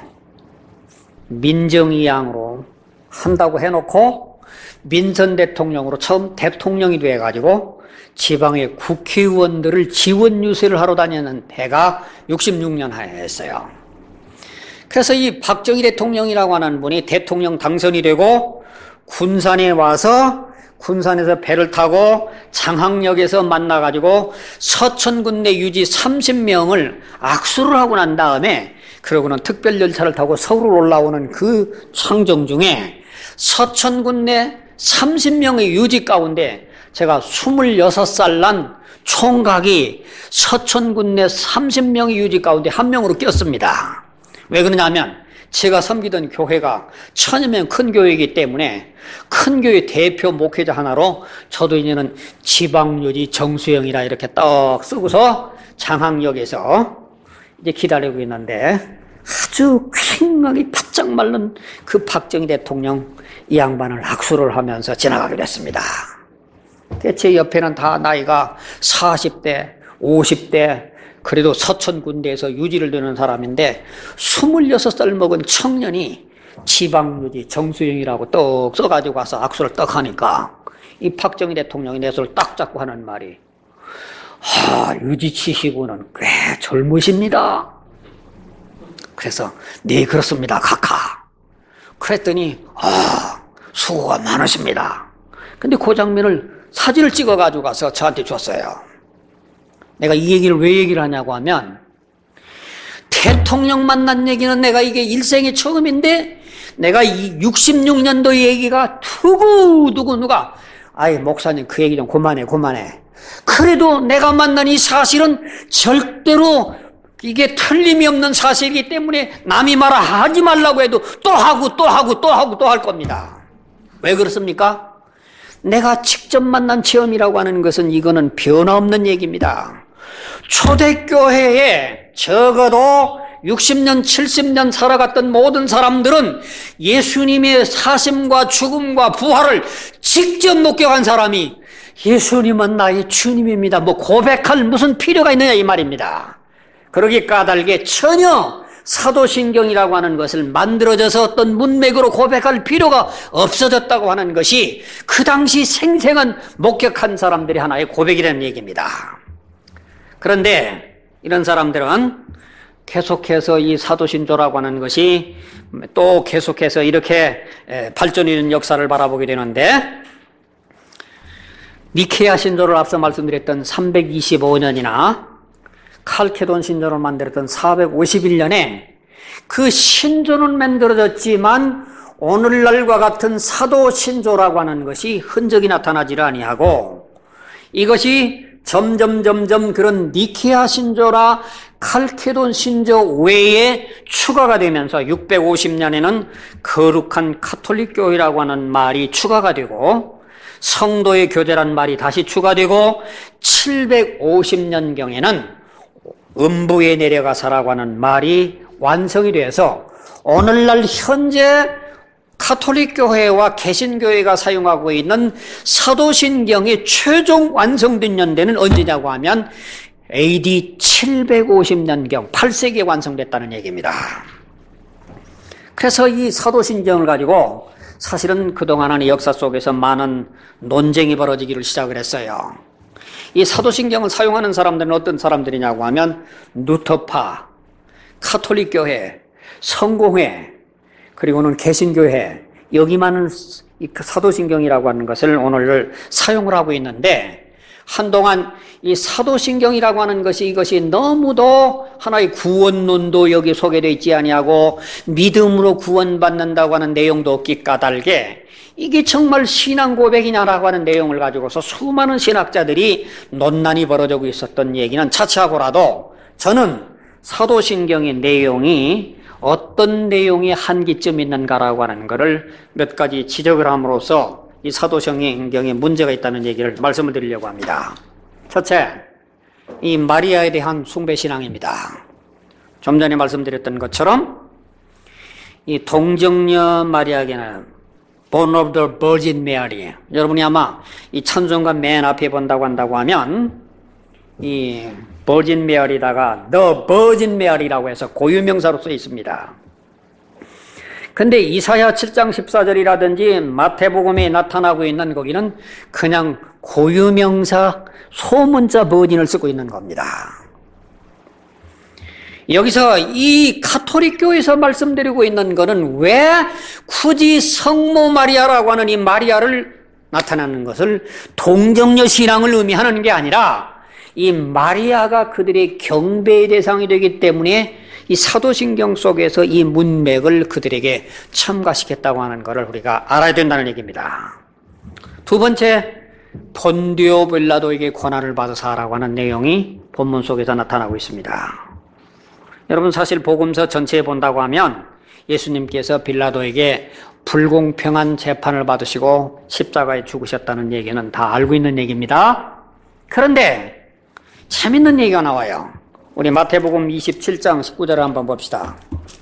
민정이양으로 한다고 해놓고 민선 대통령으로 처음 대통령이 돼가지고 지방의 국회의원들을 지원 유세를 하러 다니는 해가 66년 하였어요. 그래서 이 박정희 대통령이라고 하는 분이 대통령 당선이 되고 군산에 와서 군산에서 배를 타고 장항역에서 만나가지고 서천군내 유지 30명을 악수를 하고 난 다음에 그러고는 특별 열차를 타고 서울 올라오는 그 상정 중에 서천군내 30명의 유지 가운데 제가 26살 난 총각이 서천군내 30명의 유지 가운데 한 명으로 꼈습니다. 왜 그러냐면 제가 섬기던 교회가 1000여 명 큰 교회이기 때문에 큰 교회 대표 목회자 하나로 저도 이제는 지방유지 정수영이라 이렇게 떡 쓰고서 장항역에서 이제 기다리고 있는데 아주 퀭하게 바짝 마른 그 박정희 대통령 이 양반을 악수를 하면서 지나가게 됐습니다. 제 옆에는 다 나이가 40대, 50대, 그래도 서천군대에서 유지를 되는 사람인데 26살 먹은 청년이 지방유지 정수영이라고 떡 써가지고 와서 악수를 떡 하니까 이 박정희 대통령이 내 손을 딱 잡고 하는 말이 유지치시고는 꽤 젊으십니다. 그래서 네 그렇습니다 카카. 그랬더니 수고가 많으십니다. 근데 그 장면을 사진을 찍어가지고 가서 저한테 줬어요. 내가 이 얘기를 왜 얘기를 하냐고 하면 대통령 만난 얘기는 내가 이게 일생의 처음인데 내가 이 66년도 얘기가 누가 목사님 그 얘기 좀 그만해 그래도 내가 만난 이 사실은 절대로 이게 틀림이 없는 사실이기 때문에 남이 하지 말라고 해도 또 할 겁니다. 왜 그렇습니까? 내가 직접 만난 체험이라고 하는 것은 이거는 변화없는 얘기입니다. 초대교회에 적어도 60년, 70년 살아갔던 모든 사람들은 예수님의 사심과 죽음과 부활을 직접 목격한 사람이 예수님은 나의 주님입니다. 고백할 무슨 필요가 있느냐 이 말입니다. 그러기 까닭에 전혀 사도신경이라고 하는 것을 만들어져서 어떤 문맥으로 고백할 필요가 없어졌다고 하는 것이 그 당시 생생한 목격한 사람들이 하나의 고백이라는 얘기입니다. 그런데 이런 사람들은 계속해서 이 사도신조라고 하는 것이 또 계속해서 이렇게 발전하는 역사를 바라보게 되는데 니케아 신조를 앞서 말씀드렸던 325년이나 칼케돈 신조를 만들었던 451년에 그 신조는 만들어졌지만 오늘날과 같은 사도 신조라고 하는 것이 흔적이 나타나지 아니하고 이것이 점점 그런 니케아 신조라 칼케돈 신조 외에 추가가 되면서 650년에는 거룩한 카톨릭 교회라고 하는 말이 추가가 되고 성도의 교제란 말이 다시 추가되고 750년경에는 음부에 내려가서라고 하는 말이 완성이 돼서 오늘날 현재 카톨릭 교회와 개신교회가 사용하고 있는 사도신경이 최종 완성된 연대는 언제냐고 하면 AD 750년경 8세기에 완성됐다는 얘기입니다. 그래서 이 사도신경을 가지고 사실은 그동안의 역사 속에서 많은 논쟁이 벌어지기를 시작을 했어요. 이 사도신경을 사용하는 사람들은 어떤 사람들이냐고 하면 누터파, 카톨릭교회, 성공회, 그리고는 개신교회, 여기만은 사도신경이라고 하는 것을 오늘 사용을 하고 있는데 한동안 이 사도신경이라고 하는 것이 이것이 너무도 하나의 구원론도 여기 소개되어 있지 아니하고 믿음으로 구원받는다고 하는 내용도 없기 까닭에 이게 정말 신앙 고백이냐라고 하는 내용을 가지고서 수많은 신학자들이 논란이 벌어지고 있었던 얘기는 차치하고라도 저는 사도신경의 내용이 어떤 내용이 한계점 있는가라고 하는 것을 몇 가지 지적을 함으로써 이 사도신경에 문제가 있다는 얘기를 말씀을 드리려고 합니다. 첫째, 이 마리아에 대한 숭배신앙입니다. 좀 전에 말씀드렸던 것처럼 이 동정녀 마리아에게는 Born of the Virgin Mary, 여러분이 아마 이 찬송가 맨 앞에 본다고 한다고 하면 이 Virgin Mary다가 The Virgin Mary라고 해서 고유명사로 써 있습니다. 근데 이사야 7장 14절이라든지 마태복음에 나타나고 있는 거기는 그냥 고유명사 소문자 버진을 쓰고 있는 겁니다. 여기서 이 가톨릭 교에서 말씀드리고 있는 것은 왜 굳이 성모 마리아라고 하는 이 마리아를 나타나는 것을 동정녀 신앙을 의미하는 게 아니라 이 마리아가 그들의 경배의 대상이 되기 때문에 이 사도신경 속에서 이 문맥을 그들에게 첨가시켰다고 하는 것을 우리가 알아야 된다는 얘기입니다. 두 번째, 본디오 빌라도에게 권한을 받으사라고 하는 내용이 본문 속에서 나타나고 있습니다. 여러분 사실 복음서 전체에 본다고 하면 예수님께서 빌라도에게 불공평한 재판을 받으시고 십자가에 죽으셨다는 얘기는 다 알고 있는 얘기입니다. 그런데 재밌는 얘기가 나와요. 우리 마태복음 27장 19절을 한번 봅시다.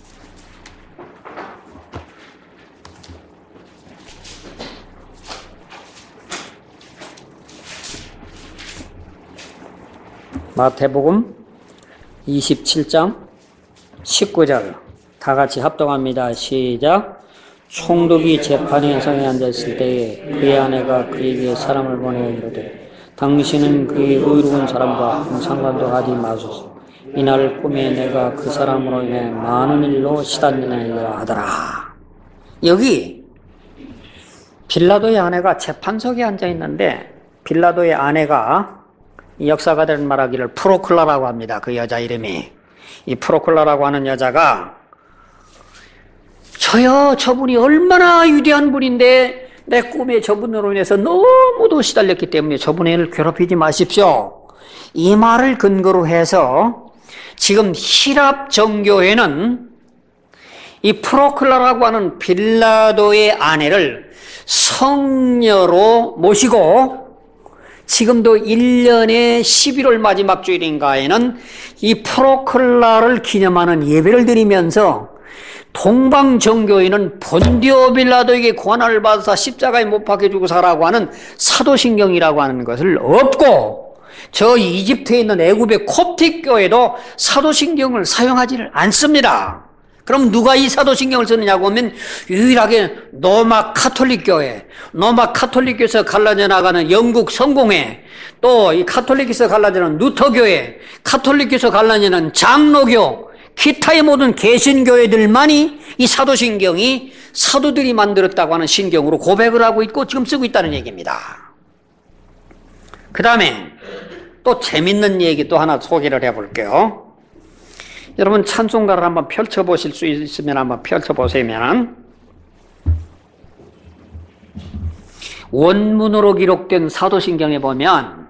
마태복음 27장 19절 다 같이 합동합니다. 시작. 총독이 재판의 성에 앉았을 때에 그의 아내가 그에게 사람을 보내어 이르되 당신은 그의 의로운 사람과 아무 상관도 하지 마소서. 이날 꿈에 내가 그 사람으로 인해 많은 일로 시달리나이다 하더라. 여기 빌라도의 아내가 재판석에 앉아 있는데 빌라도의 아내가 역사가들은 말하기를 프로클라라고 합니다. 그 여자 이름이. 이 프로클라라고 하는 여자가 저분이 얼마나 위대한 분인데 내 꿈에 저분으로 인해서 너무도 시달렸기 때문에 저분을 괴롭히지 마십시오. 이 말을 근거로 해서 지금 히랍 정교회는 이 프로클라라고 하는 빌라도의 아내를 성녀로 모시고 지금도 1년의 11월 마지막 주일인가에는 이 프로클라를 기념하는 예배를 드리면서 동방정교회는 본디오 빌라도에게 권한을 받아서 십자가에 못 박혀주고 사라고 하는 사도신경이라고 하는 것을 없고 저 이집트에 있는 애굽의 콥틱 교회도 사도신경을 사용하지를 않습니다. 그럼 누가 이 사도신경을 쓰느냐고 하면 유일하게 로마 카톨릭 교회, 로마 카톨릭에서 갈라져 나가는 영국 성공회, 또 이 카톨릭에서 갈라지는 루터교회, 카톨릭에서 갈라지는 장로교, 기타의 모든 개신교회들만이 이 사도신경이 사도들이 만들었다고 하는 신경으로 고백을 하고 있고 지금 쓰고 있다는 얘기입니다. 그 다음에 또 재밌는 얘기 또 하나 소개를 해볼게요. 여러분 찬송가를 한번 펼쳐보실 수 있으면 한번 펼쳐보시면 원문으로 기록된 사도신경에 보면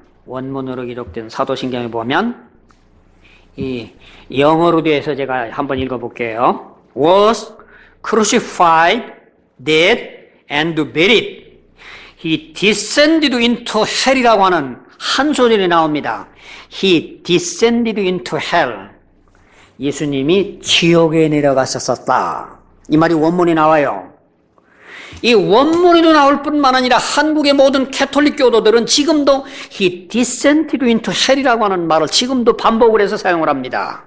이 영어로 돼서 제가 한번 읽어볼게요. Was crucified, dead, and buried. He descended into hell이라고 하는 한 소절이 나옵니다. He descended into hell. 예수님이 지옥에 내려가셨었다. 이 말이 원문이 나와요. 이 원문에도 나올 뿐만 아니라 한국의 모든 캐톨릭 교도들은 지금도 He descended into hell이라고 하는 말을 지금도 반복을 해서 사용을 합니다.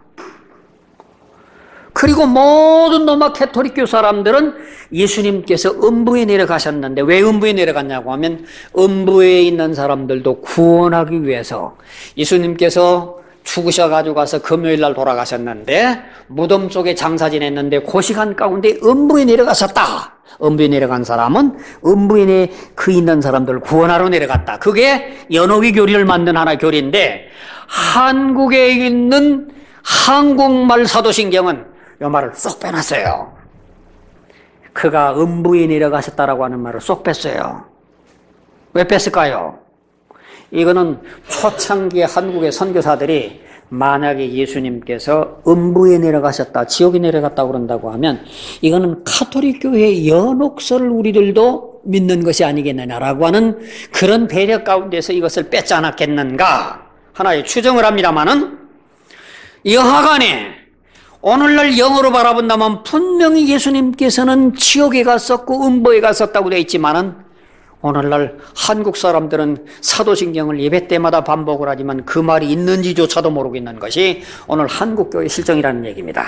그리고 모든 로마 캐톨릭교 사람들은 예수님께서 음부에 내려가셨는데 왜 음부에 내려갔냐고 하면 음부에 있는 사람들도 구원하기 위해서 예수님께서 죽으셔가지고 가서 금요일 날 돌아가셨는데 무덤 속에 장사 지냈는데 그 시간 가운데 음부에 내려가셨다. 음부에 내려간 사람은 음부에 그 있는 사람들 구원하러 내려갔다. 그게 연옥이 교리를 만든 하나의 교리인데 한국에 있는 한국말 사도신경은 이 말을 쏙 빼놨어요. 그가 음부에 내려가셨다라고 하는 말을 쏙 뺐어요. 왜 뺐을까요? 이거는 초창기의 한국의 선교사들이 만약에 예수님께서 음부에 내려가셨다, 지옥에 내려갔다고 그런다고 하면 이거는 카톨릭 교회의 연옥설을 우리들도 믿는 것이 아니겠느냐라고 하는 그런 배려 가운데서 이것을 뺐지 않았겠는가 하나의 추정을 합니다마는 여하간에 오늘날 영어로 바라본다면 분명히 예수님께서는 지옥에 갔었고 음부에 갔었다고 되어 있지만은 오늘날 한국 사람들은 사도신경을 예배 때마다 반복을 하지만 그 말이 있는지조차도 모르고 있는 것이 오늘 한국교회 실정이라는 얘기입니다.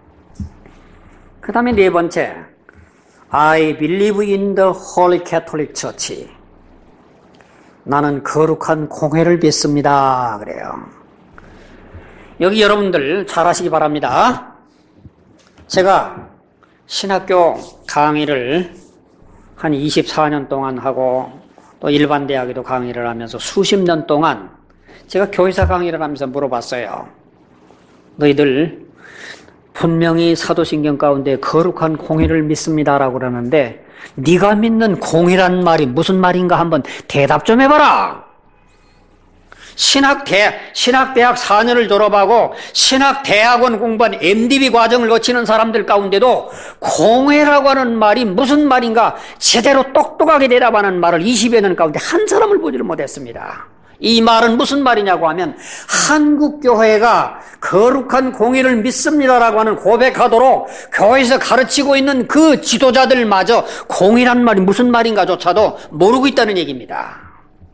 그 다음에 네 번째, I believe in the Holy Catholic Church. 나는 거룩한 공회를 믿습니다. 그래요. 여기 여러분들 잘 아시기 바랍니다. 제가 신학교 강의를 한 24년 동안 하고 또 일반 대학에도 강의를 하면서 수십 년 동안 제가 교회사 강의를 하면서 물어봤어요. 너희들 분명히 사도신경 가운데 거룩한 공의를 믿습니다라고 그러는데 네가 믿는 공의란 말이 무슨 말인가 한번 대답 좀 해봐라. 신학대학 4년을 졸업하고 신학대학원 공부한 MDB 과정을 거치는 사람들 가운데도 공회라고 하는 말이 무슨 말인가 제대로 똑똑하게 대답하는 말을 20여 년 가운데 한 사람을 보지를 못했습니다. 이 말은 무슨 말이냐고 하면 한국교회가 거룩한 공의를 믿습니다라고 하는 고백하도록 교회에서 가르치고 있는 그 지도자들마저 공의란 말이 무슨 말인가조차도 모르고 있다는 얘기입니다.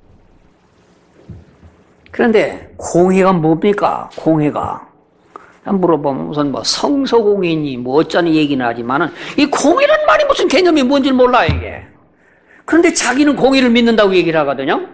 그런데 공회가 뭡니까? 공회가 물어보면 무슨 뭐 성소공이니 뭐 어쩌니 얘기는 하지만은 이 공회란 말이 무슨 개념이 뭔지 몰라 이게. 그런데 자기는 공회를 믿는다고 얘기를 하거든요.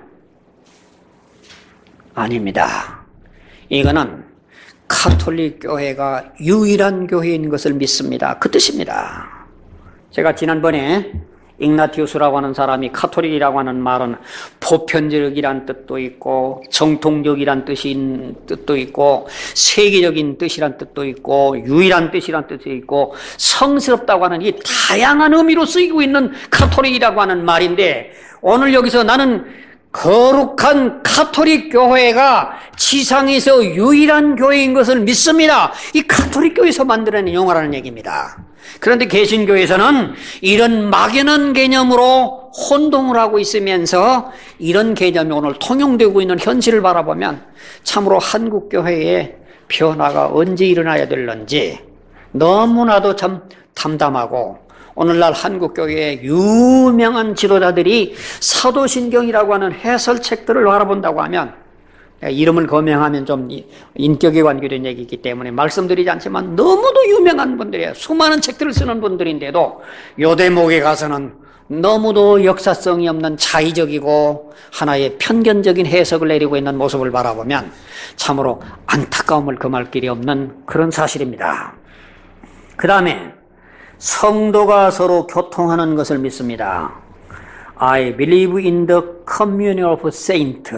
아닙니다. 이거는 카톨릭 교회가 유일한 교회인 것을 믿습니다. 그 뜻입니다. 제가 지난번에 ig나티우스라고 하는 사람이 카톨릭이라고 하는 말은 보편적이란 뜻도 있고 정통적이란 뜻도 있고 세계적인 뜻이란 뜻도 있고 유일한 뜻이란 뜻도 있고 성스럽다고 하는 이 다양한 의미로 쓰이고 있는 카톨릭이라고 하는 말인데 오늘 여기서 나는 거룩한 카톨릭 교회가 지상에서 유일한 교회인 것을 믿습니다. 이 카톨릭 교회에서 만들어낸 용어라는 얘기입니다. 그런데 개신교에서는 이런 막연한 개념으로 혼동을 하고 있으면서 이런 개념이 오늘 통용되고 있는 현실을 바라보면 참으로 한국교회의 변화가 언제 일어나야 될런지 너무나도 참 담담하고 오늘날 한국교회의 유명한 지도자들이 사도신경이라고 하는 해설책들을 바라본다고 하면 이름을 거명하면 좀 인격에 관계된 얘기이기 때문에 말씀드리지 않지만 너무도 유명한 분들이에요. 수많은 책들을 쓰는 분들인데도 요 대목에 가서는 너무도 역사성이 없는 자의적이고 하나의 편견적인 해석을 내리고 있는 모습을 바라보면 참으로 안타까움을 금할 길이 없는 그런 사실입니다. 그 다음에 성도가 서로 교통하는 것을 믿습니다. I believe in the communion of saints.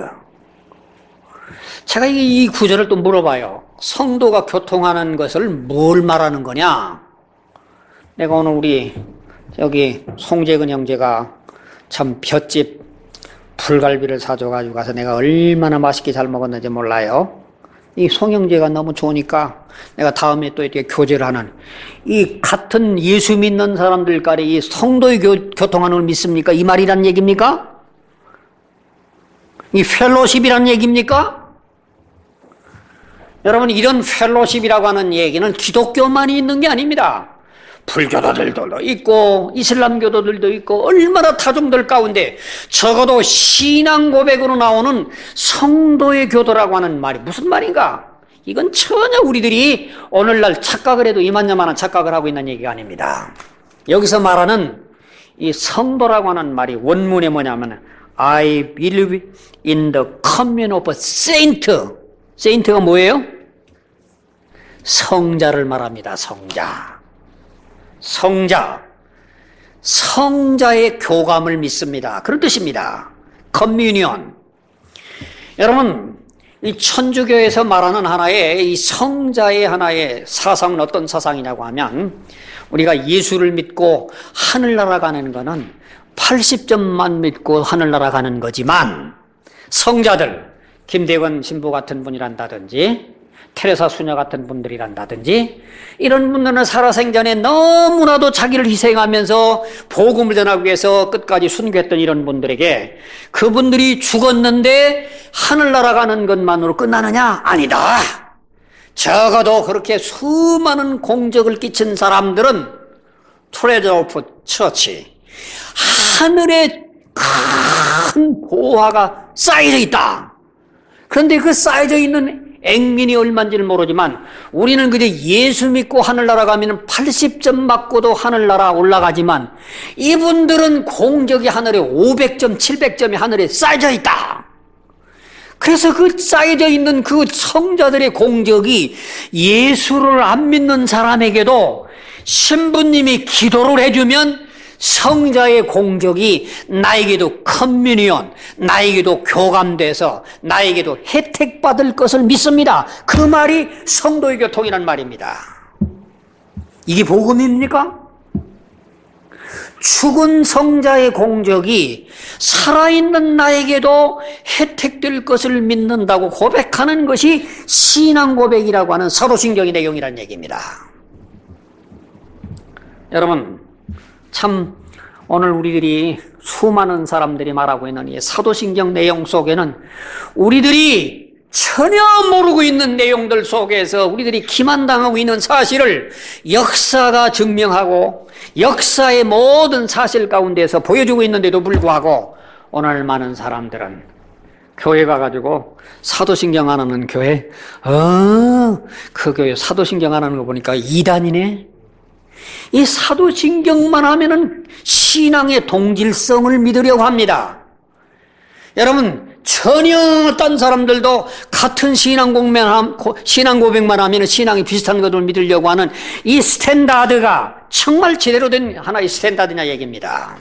제가 이 구절을 또 물어봐요. 성도가 교통하는 것을 뭘 말하는 거냐? 내가 오늘 우리 여기 송재근 형제가 참 볏집 불갈비를 사줘가지고 가서 내가 얼마나 맛있게 잘 먹었는지 몰라요. 이 송형제가 너무 좋으니까 내가 다음에 또 이렇게 교제를 하는 이 같은 예수 믿는 사람들까지 이 성도의 교통하는 걸 믿습니까? 이 말이란 얘기입니까? 이 펠로십이란 얘기입니까? 여러분 이런 펠로십이라고 하는 얘기는 기독교만이 있는 게 아닙니다. 불교도들도 있고 이슬람교도들도 있고 얼마나 타종들 가운데 적어도 신앙 고백으로 나오는 성도의 교도라고 하는 말이 무슨 말인가? 이건 전혀 우리들이 오늘날 착각을 해도 이만저만한 착각을 하고 있는 얘기가 아닙니다. 여기서 말하는 이 성도라고 하는 말이 원문에 뭐냐면 I believe in the communion of saints. 세인트가 뭐예요? 성자를 말합니다. 성자의 교감을 믿습니다. 그런 뜻입니다. 커뮤니언. 여러분, 이 천주교에서 말하는 하나의 이 성자의 하나의 사상은 어떤 사상이냐고 하면, 우리가 예수를 믿고 하늘나라 가는 거는 80점만 믿고 하늘나라 가는 거지만, 성자들, 김대건 신부 같은 분이란다든지 테레사 수녀 같은 분들이란다든지 이런 분들은 살아생전에 너무나도 자기를 희생하면서 복음을 전하기 위해서 끝까지 순교했던 이런 분들에게 그분들이 죽었는데 하늘나라 가는 것만으로 끝나느냐? 아니다. 적어도 그렇게 수많은 공적을 끼친 사람들은 트레저 오브 처치, 하늘에 큰 보화가 쌓여져 있다. 그런데 그 쌓여져 있는 액면이 얼마인지를 모르지만 우리는 그저 예수 믿고 하늘나라 가면 80점 맞고도 하늘나라 올라가지만 이분들은 공적이 하늘에 500점, 700점이 하늘에 쌓여져 있다. 그래서 그 쌓여져 있는 그 성자들의 공적이 예수를 안 믿는 사람에게도 신부님이 기도를 해주면 성자의 공적이 나에게도 커뮤니언, 나에게도 교감돼서 나에게도 혜택받을 것을 믿습니다. 그 말이 성도의 교통이란 말입니다. 이게 복음입니까? 죽은 성자의 공적이 살아있는 나에게도 혜택될 것을 믿는다고 고백하는 것이 신앙 고백이라고 하는 사도신경의 내용이라는 얘기입니다. 여러분, 참 오늘 우리들이 수많은 사람들이 말하고 있는 이 사도신경 내용 속에는 우리들이 전혀 모르고 있는 내용들 속에서 우리들이 기만당하고 있는 사실을 역사가 증명하고 역사의 모든 사실 가운데서 보여주고 있는데도 불구하고 오늘 많은 사람들은 교회 가가지고 사도신경 안 하는 교회, 그 교회 사도신경 안 하는 거 보니까 이단이네. 이 사도신경만 하면은 신앙의 동질성을 믿으려고 합니다. 여러분, 전혀 딴 사람들도 같은 신앙 고백만 하면 신앙이 비슷한 것을 믿으려고 하는 이 스탠다드가 정말 제대로 된 하나의 스탠다드냐 얘기입니다.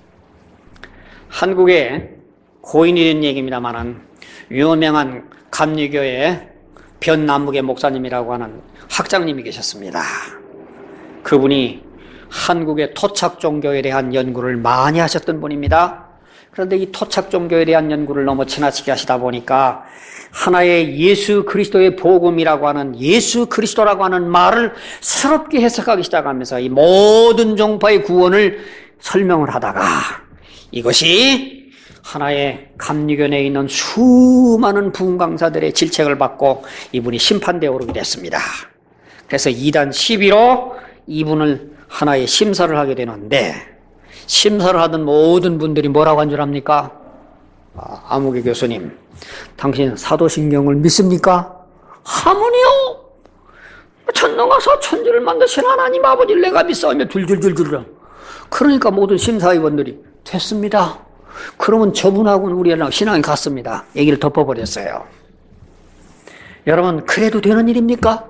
한국에 고인이 된 얘기입니다만은 유명한 감리교회 변남욱의 목사님이라고 하는 학장님이 계셨습니다. 그분이 한국의 토착 종교에 대한 연구를 많이 하셨던 분입니다. 그런데 이 토착 종교에 대한 연구를 너무 지나치게 하시다 보니까 하나의 예수 그리스도의 복음이라고 하는 예수 그리스도라고 하는 말을 새롭게 해석하기 시작하면서 이 모든 종파의 구원을 설명을 하다가 이것이 하나의 감리교 내에 있는 수많은 부흥 강사들의 질책을 받고 이분이 심판대에 오르게 됐습니다. 그래서 2단 11호 이분을 하나의 심사를 하게 되는데 심사를 하던 모든 분들이 뭐라고 한 줄 압니까? 아무개 교수님, 당신 사도신경을 믿습니까? 하모니요. 천당 가서 천지를 만드신 하나님 아버지를 내가 믿사오며 줄줄줄줄. 그러니까 모든 심사위원들이 됐습니다. 그러면 저분하고는 우리랑 신앙이 같습니다. 얘기를 덮어버렸어요. 여러분, 그래도 되는 일입니까?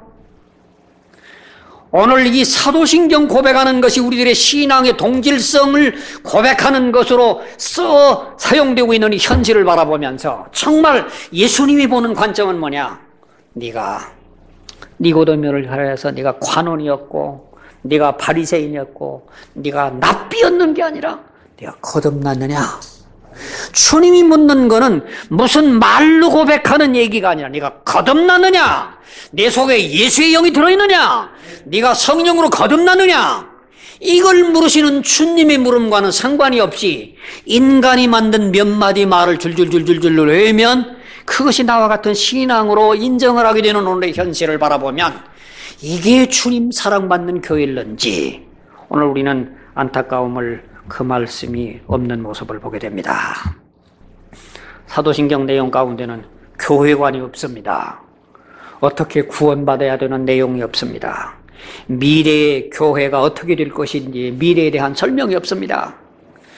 오늘 이 사도신경 고백하는 것이 우리들의 신앙의 동질성을 고백하는 것으로 사용되고 있는 이 현실을 바라보면서 정말 예수님이 보는 관점은 뭐냐? 네가 니고데모를 하여서 네가 관원이었고 네가 바리새인이었고 네가 납비였는 게 아니라 네가 거듭났느냐? 주님이 묻는 거는 무슨 말로 고백하는 얘기가 아니라 네가 거듭났느냐? 내 속에 예수의 영이 들어있느냐? 네가 성령으로 거듭났느냐? 이걸 물으시는 주님의 물음과는 상관이 없이 인간이 만든 몇 마디 말을 줄줄줄줄줄 외우면 그것이 나와 같은 신앙으로 인정을 하게 되는 오늘의 현실을 바라보면 이게 주님 사랑받는 교회일런지 오늘 우리는 안타까움을 그 말씀이 없는 모습을 보게 됩니다. 사도신경 내용 가운데는 교회관이 없습니다. 어떻게 구원받아야 되는 내용이 없습니다. 미래의 교회가 어떻게 될 것인지 미래에 대한 설명이 없습니다.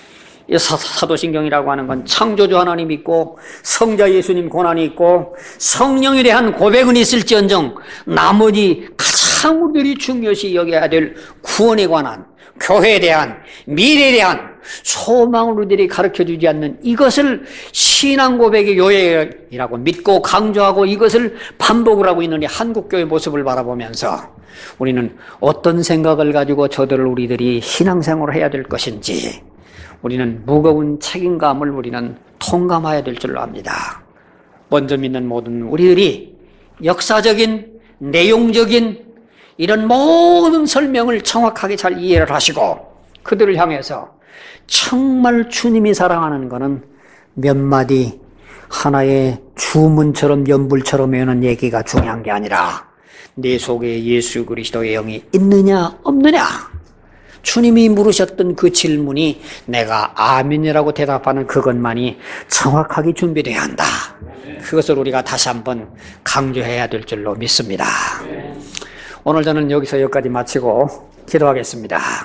이 사도신경이라고 하는 건 창조주 하나님 있고 성자 예수님 고난이 있고 성령에 대한 고백은 있을지언정 나머지 가장 우리들이 중요시 여겨야 될 구원에 관한, 교회에 대한, 미래에 대한 소망을 우리들이 가르쳐주지 않는 이것을 신앙 고백의 요약이라고 믿고 강조하고 이것을 반복을 하고 있는 이 한국교회 모습을 바라보면서 우리는 어떤 생각을 가지고 저들을 우리들이 신앙생활을 해야 될 것인지 우리는 무거운 책임감을 우리는 통감해야 될 줄로 압니다. 먼저 믿는 모든 우리들이 역사적인, 내용적인 이런 모든 설명을 정확하게 잘 이해를 하시고 그들을 향해서 정말 주님이 사랑하는 것은 몇 마디 하나의 주문처럼 연불처럼 외우는 얘기가 중요한 게 아니라 내 속에 예수 그리스도의 영이 있느냐 없느냐, 주님이 물으셨던 그 질문이 내가 아멘이라고 대답하는 그것만이 정확하게 준비되어야 한다. 그것을 우리가 다시 한번 강조해야 될 줄로 믿습니다. 오늘 저는 여기서 여기까지 마치고 기도하겠습니다.